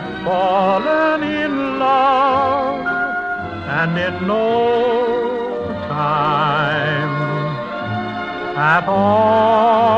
I've fallen in love, and in no time at all